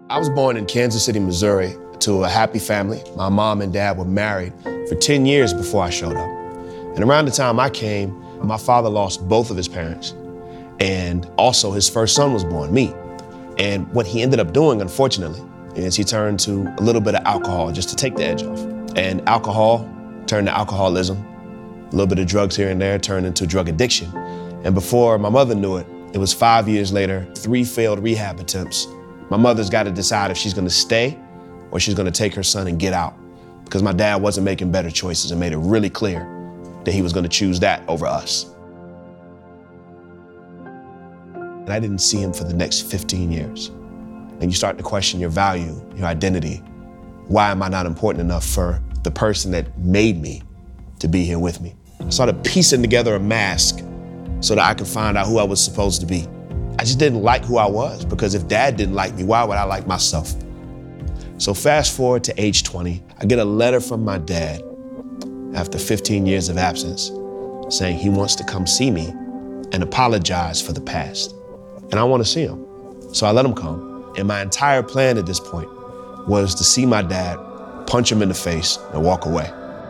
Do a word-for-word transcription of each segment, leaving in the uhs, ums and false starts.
I was born in Kansas City, Missouri, to a happy family. My mom and dad were married for ten years before I showed up. And around the time I came, my father lost both of his parents. And also his first son was born, me. And what he ended up doing, unfortunately, is he turned to a little bit of alcohol just to take the edge off. And alcohol turned to alcoholism. A little bit of drugs here and there turned into drug addiction. And before my mother knew it, it was five years later, three failed rehab attempts. My mother's got to decide if she's gonna stay or she's gonna take her son and get out, because my dad wasn't making better choices and made it really clear that he was gonna choose that over us. And I didn't see him for the next fifteen years. And you start to question your value, your identity. Why am I not important enough for the person that made me to be here with me? I started piecing together a mask so that I could find out who I was supposed to be. I just didn't like who I was, because if dad didn't like me, why would I like myself? So fast forward to age twenty, I get a letter from my dad after fifteen years of absence saying he wants to come see me and apologize for the past. And I want to see him. So I let him come. And my entire plan at this point was to see my dad, punch him in the face, and walk away.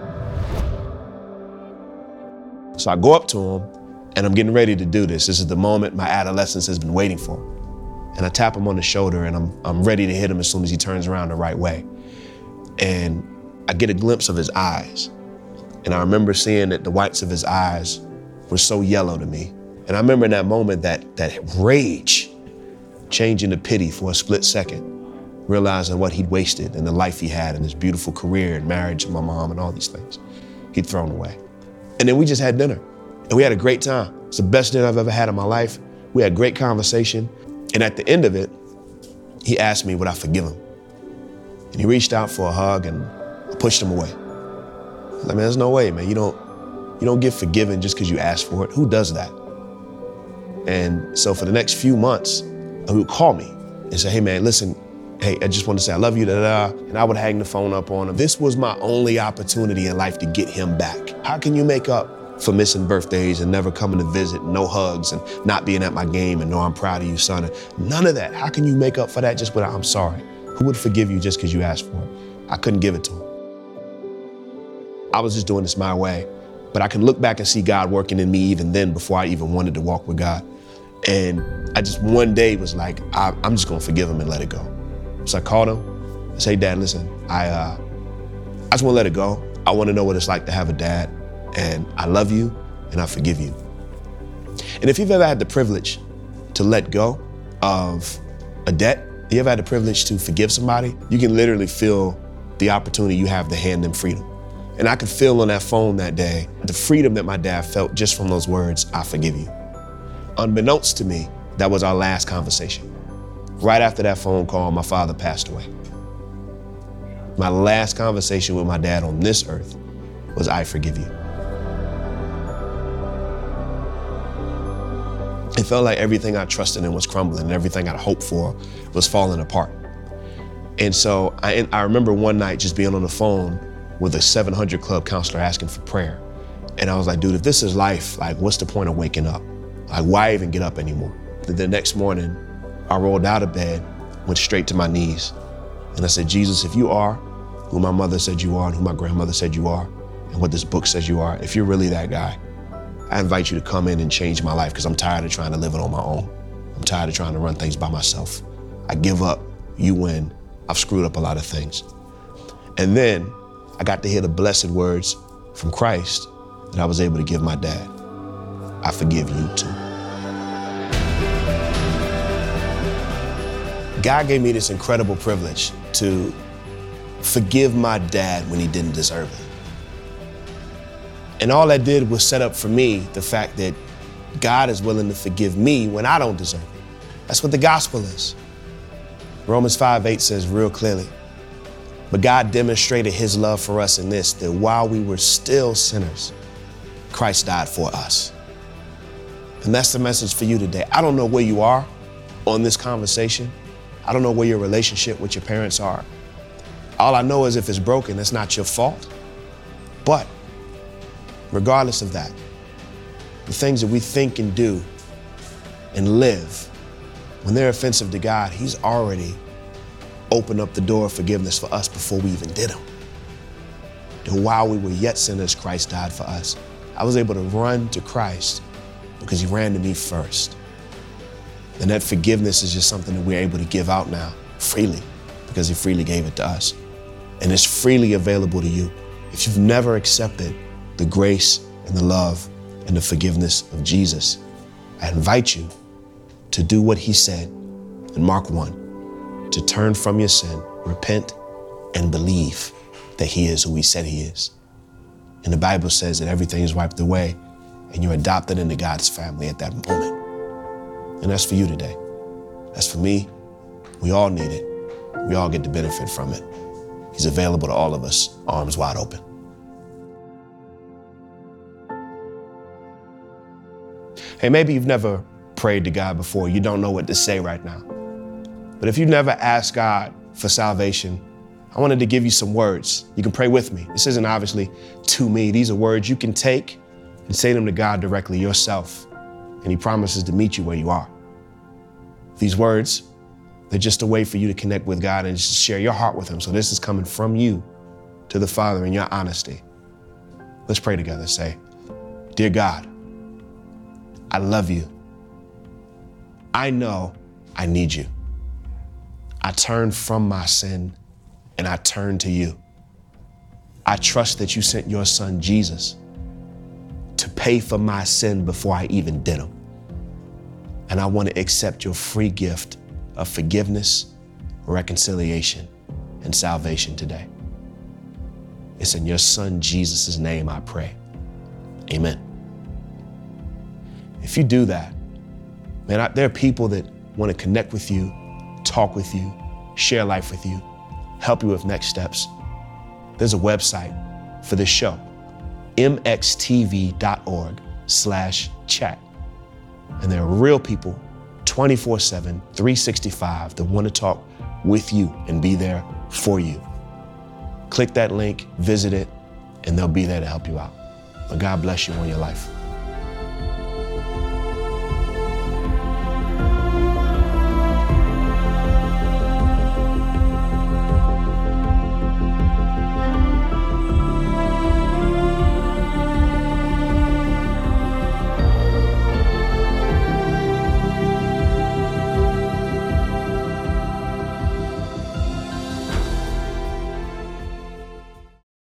So I go up to him, and I'm getting ready to do this. This is the moment my adolescence has been waiting for. And I tap him on the shoulder, and I'm, I'm ready to hit him as soon as he turns around the right way. And I get a glimpse of his eyes. And I remember seeing that the whites of his eyes were so yellow to me. And I remember in that moment that, that rage changing to pity for a split second, realizing what he'd wasted and the life he had and his beautiful career and marriage to my mom and all these things he'd thrown away. And then we just had dinner, and we had a great time. It's the best dinner I've ever had in my life. We had great conversation. And at the end of it, he asked me would I forgive him. And he reached out for a hug, and I pushed him away. I was like, man, there's no way, man. You don't, you don't get forgiven just because you ask for it. Who does that? And so for the next few months, he would call me and say, hey man, listen, hey, I just want to say I love you, da da da. And I would hang the phone up on him. This was my only opportunity in life to get him back. How can you make up for missing birthdays and never coming to visit, no hugs, and not being at my game and know I'm proud of you, son? None of that. How can you make up for that just with I'm sorry? Who would forgive you just because you asked for it? I couldn't give it to him. I was just doing this my way. But I can look back and see God working in me even then, before I even wanted to walk with God. And I just one day was like, I, I'm just gonna forgive him and let it go. So I called him. I said, hey, Dad, listen, I, uh, I just wanna let it go. I wanna know what it's like to have a dad, and I love you and I forgive you. And if you've ever had the privilege to let go of a debt, you ever had the privilege to forgive somebody, you can literally feel the opportunity you have to hand them freedom. And I could feel on that phone that day the freedom that my dad felt just from those words, I forgive you. Unbeknownst to me, that was our last conversation. Right after that phone call, my father passed away. My last conversation with my dad on this earth was, I forgive you. It felt like everything I trusted in was crumbling, and everything I'd hoped for was falling apart. And so I, I remember one night just being on the phone with a seven hundred Club counselor asking for prayer. And I was like, dude, if this is life, like, what's the point of waking up? Like, why even get up anymore? The next morning, I rolled out of bed, went straight to my knees. And I said, Jesus, if you are who my mother said you are and who my grandmother said you are and what this book says you are, if you're really that guy, I invite you to come in and change my life, because I'm tired of trying to live it on my own. I'm tired of trying to run things by myself. I give up, you win. I've screwed up a lot of things. And then I got to hear the blessed words from Christ that I was able to give my dad. I forgive you too. God gave me this incredible privilege to forgive my dad when he didn't deserve it. And all that did was set up for me the fact that God is willing to forgive me when I don't deserve it. That's what the gospel is. Romans five eight says real clearly, but God demonstrated his love for us in this, that while we were still sinners, Christ died for us. And that's the message for you today. I don't know where you are on this conversation. I don't know where your relationship with your parents are. All I know is if it's broken, it's not your fault. But regardless of that, the things that we think and do and live, when they're offensive to God, he's already opened up the door of forgiveness for us before we even did them. That while we were yet sinners, Christ died for us. I was able to run to Christ because he ran to me first. And that forgiveness is just something that we're able to give out now freely because he freely gave it to us. And it's freely available to you. If you've never accepted the grace and the love and the forgiveness of Jesus, I invite you to do what he said in Mark one, to turn from your sin, repent, and believe that he is who he said he is. And the Bible says that everything is wiped away and you're adopted into God's family at that moment. And that's for you today. That's for me. We all need it. We all get to benefit from it. He's available to all of us, arms wide open. Hey, maybe you've never prayed to God before. You don't know what to say right now. But if you've never asked God for salvation, I wanted to give you some words. You can pray with me. This isn't obviously to me. These are words you can take and say them to God directly yourself. And he promises to meet you where you are. These words, they're just a way for you to connect with God and just share your heart with him. So this is coming from you to the Father in your honesty. Let's pray together. Say, dear God, I love you. I know I need you. I turn from my sin and I turn to you. I trust that you sent your son, Jesus, to pay for my sin before I even did them. And I want to accept your free gift of forgiveness, reconciliation, and salvation today. It's in your son, Jesus' name I pray. Amen. If you do that, man, I, there are people that want to connect with you, talk with you, share life with you, help you with next steps. There's a website for this show, m x t v dot org slash chat. And there are real people twenty-four seven, three sixty-five that want to talk with you and be there for you. Click that link, visit it, and they'll be there to help you out. But God bless you on your life.